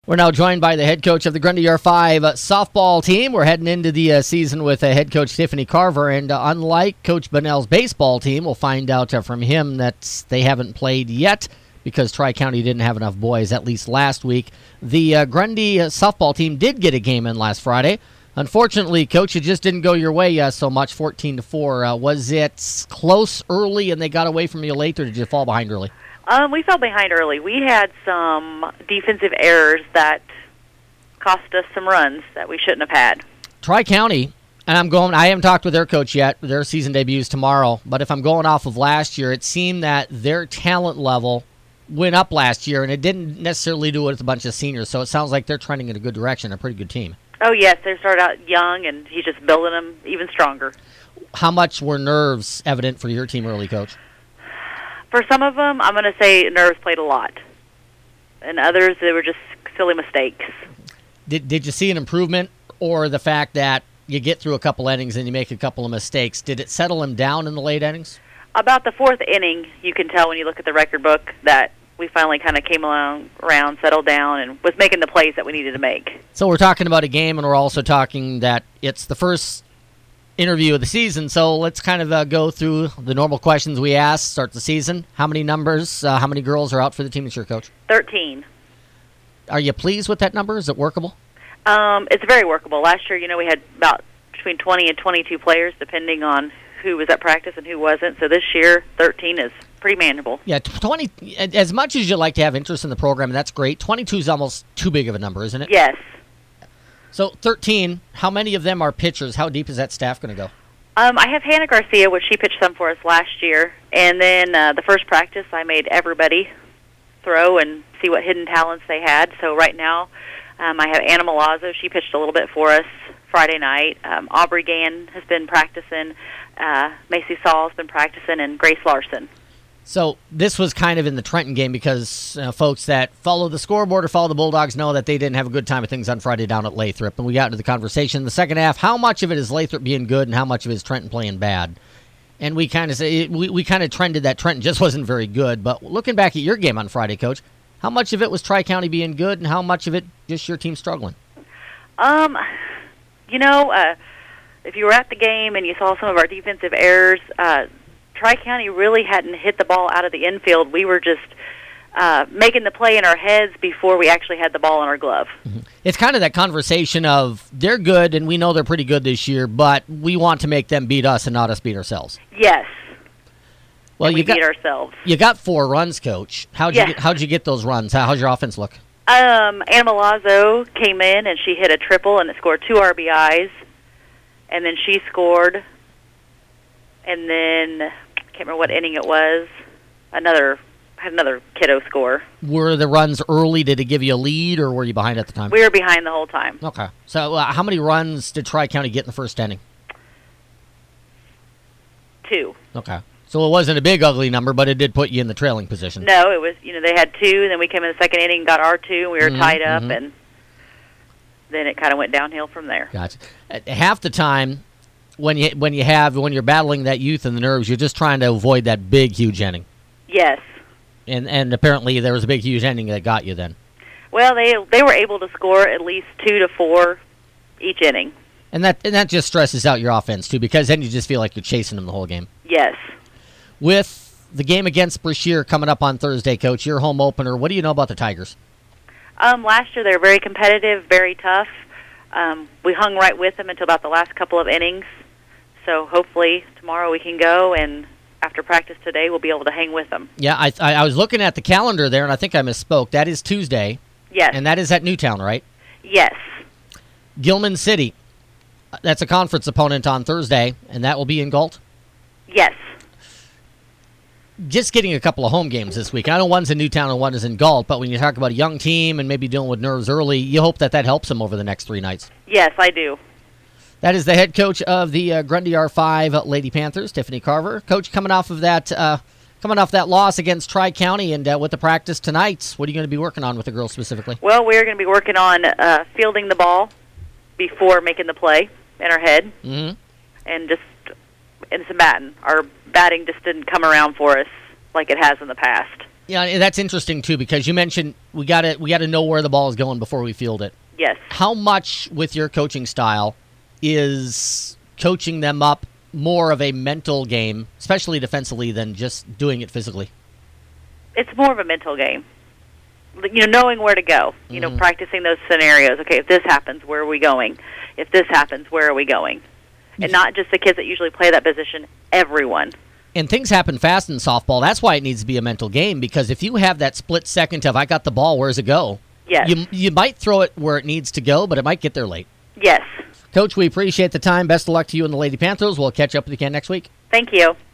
We're now joined by the head coach of the Grundy R5 softball team. We're heading into the season with head coach Tiffany Carver, and unlike Coach Bunnell's baseball team, we'll find out from him that they haven't played yet because Tri-County didn't have enough boys, at least last week. The Grundy softball team did get a game in last Friday. Unfortunately, Coach, it just didn't go your way so much, 14-4. Was it close early and they got away from you late, or did you fall behind early? We fell behind early. We had some defensive errors that cost us some runs that we shouldn't have had. Tri-County, and I haven't talked with their coach yet. Their season debuts tomorrow. But if I'm going off of last year, it seemed that their talent level went up last year, and it didn't necessarily do it with a bunch of seniors. So it sounds like they're trending in a good direction, a pretty good team. Oh, yes. They started out young, and he's just building them even stronger. How much were nerves evident for your team early, Coach? For some of them, I'm going to say nerves played a lot. And others, they were just silly mistakes. Did you see an improvement, or the fact that you get through a couple innings and you make a couple of mistakes, did it settle them down in the late innings? About the fourth inning, you can tell when you look at the record book that we finally kind of came around, settled down, and was making the plays that we needed to make. So we're talking about a game, and we're also talking that it's the first interview of the season, so let's kind of go through the normal questions we ask, start the season. How many numbers, how many girls are out for the team this year, Coach? 13. Are you pleased with that number? Is it workable? It's very workable. Last year, we had about between 20 and 22 players, depending on who was at practice and who wasn't. So this year, 13 is pretty manageable. Yeah, 20, as much as you like to have interest in the program, and that's great, 22 is almost too big of a number, isn't it? Yes. So 13, how many of them are pitchers? How deep is that staff going to go? I have Hannah Garcia, which she pitched some for us last year. And then the first practice, I made everybody throw and see what hidden talents they had. So right now, I have Anna Milazzo. She pitched a little bit for us Friday night. Aubrey Gann has been practicing. Macy Saul has been practicing, and Grace Larson. So this was kind of in the Trenton game because folks that follow the scoreboard or follow the Bulldogs know that they didn't have a good time of things on Friday down at Lathrop. And we got into the conversation in the second half. How much of it is Lathrop being good and how much of it is Trenton playing bad? And we kind of say we kind of trended that Trenton just wasn't very good. But looking back at your game on Friday, Coach, how much of it was Tri-County being good and how much of it just your team struggling? If you were at the game and you saw some of our defensive errors, Tri-County really hadn't hit the ball out of the infield. We were just making the play in our heads before we actually had the ball in our glove. Mm-hmm. It's kind of that conversation of they're good and we know they're pretty good this year, but we want to make them beat us and not us beat ourselves. Yes. Well, we beat ourselves. You got 4 runs, Coach. How'd you get those runs? How's your offense look? Anna Milazzo came in and she hit a triple and it scored 2 RBIs, and then she scored, and then I can't remember what inning it was. Had another kiddo score. Were the runs early? Did it give you a lead, or were you behind at the time? We were behind the whole time. Okay. So how many runs did Tri-County get in the first inning? 2. Okay. So it wasn't a big, ugly number, but it did put you in the trailing position. No, it was, they had 2, and then we came in the second inning and got our 2, and we were tied up, and then it kind of went downhill from there. Gotcha. At half the time, when you're battling that youth and the nerves, you're just trying to avoid that big, huge inning. Yes. And apparently there was a big, huge inning that got you then. Well, they were able to score at least 2 to 4 each inning. And that just stresses out your offense too, because then you just feel like you're chasing them the whole game. Yes. With the game against Brashear coming up on Thursday, Coach, your home opener, what do you know about the Tigers? Last year they were very competitive, very tough. We hung right with them until about the last couple of innings. So hopefully tomorrow we can go, and after practice today we'll be able to hang with them. Yeah, I was looking at the calendar there, and I think I misspoke. That is Tuesday. Yes. And that is at Newtown, right? Yes. Gilman City, that's a conference opponent on Thursday, and that will be in Galt? Yes. Just getting a couple of home games this week. I know one's in Newtown and one is in Galt, but when you talk about a young team and maybe dealing with nerves early, you hope that helps them over the next 3 nights. Yes, I do. That is the head coach of the Grundy R5 Lady Panthers, Tiffany Carver. Coach, coming off that loss against Tri-County and with the practice tonight, what are you going to be working on with the girls specifically? Well, we're going to be working on fielding the ball before making the play in our head, and just in some batting. Our batting just didn't come around for us like it has in the past. Yeah, and that's interesting too, because you mentioned we got to know where the ball is going before we field it. Yes. How much with your coaching style is coaching them up more of a mental game, especially defensively, than just doing it physically? It's more of a mental game. Knowing where to go. Practicing those scenarios. Okay, if this happens, where are we going? If this happens, where are we going? And not just the kids that usually play that position, everyone. And things happen fast in softball. That's why it needs to be a mental game, because if you have that split second of, I got the ball, where's it go? Yes. You might throw it where it needs to go, but it might get there late. Yes. Coach, we appreciate the time. Best of luck to you and the Lady Panthers. We'll catch up with you again next week. Thank you.